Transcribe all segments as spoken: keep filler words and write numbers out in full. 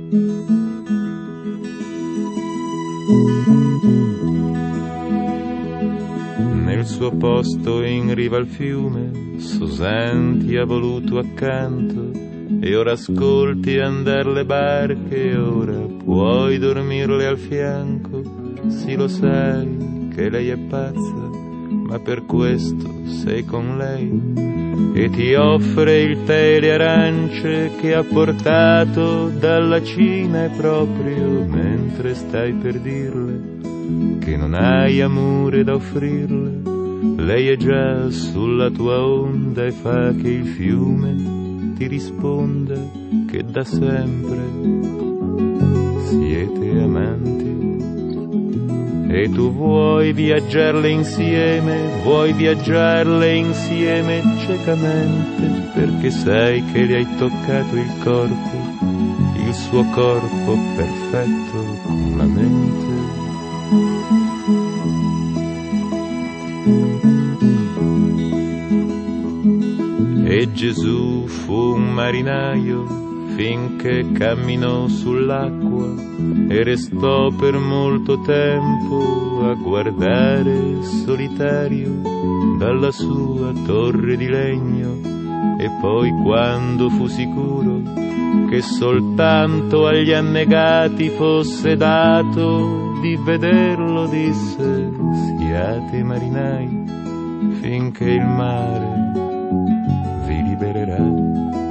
Nel suo posto in riva al fiume Susan ti ha voluto accanto e ora ascolti andar le barche, ora puoi dormirle al fianco. Sì, lo sai che lei è pazza, ma per questo sei con lei e ti offre il tè e le arance che ha portato dalla Cina, e proprio mentre stai per dirle che non hai amore da offrirle, lei è già sulla tua onda e fa che il fiume ti risponda che da sempre siete amanti. E tu vuoi viaggiarle insieme, vuoi viaggiarle insieme ciecamente, perché sai che le hai toccato il corpo, il suo corpo perfetto con la mente. E Gesù fu un marinaio finché camminò sull'acqua e restò per molto tempo a guardare solitario dalla sua torre di legno, e poi quando fu sicuro che soltanto agli annegati fosse dato di vederlo, disse: siate marinai finché il mare vi libererà.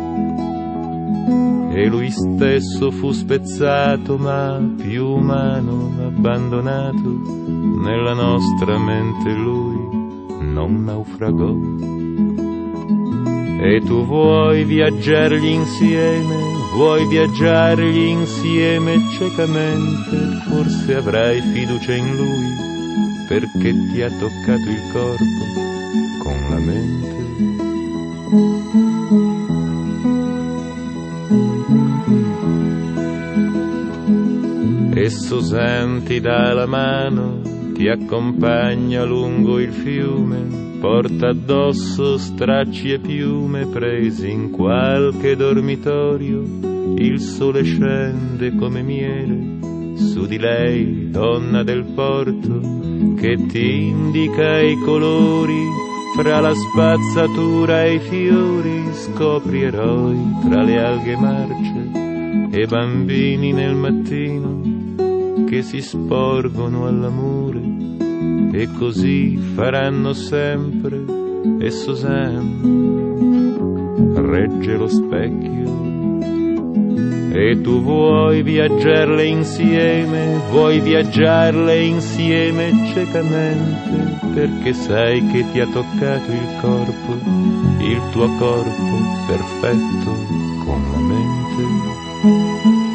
E lui stesso fu spezzato, ma più umano, abbandonato, nella nostra mente lui non naufragò. E tu vuoi viaggiargli insieme, vuoi viaggiargli insieme ciecamente, forse avrai fiducia in lui, perché ti ha toccato il corpo con la mente. E Susan ti dà la mano, ti accompagna lungo il fiume, porta addosso stracci e piume presi in qualche dormitorio. Il sole scende come miele su di lei, donna del porto, che ti indica i colori fra la spazzatura e i fiori. Scopri eroi tra le alghe marce e bambini nel mattino che si sporgono all'amore, e così faranno sempre. E Susan regge lo specchio. E tu vuoi viaggiarle insieme, vuoi viaggiarle insieme ciecamente, perché sai che ti ha toccato il corpo, il tuo corpo perfetto con la mente.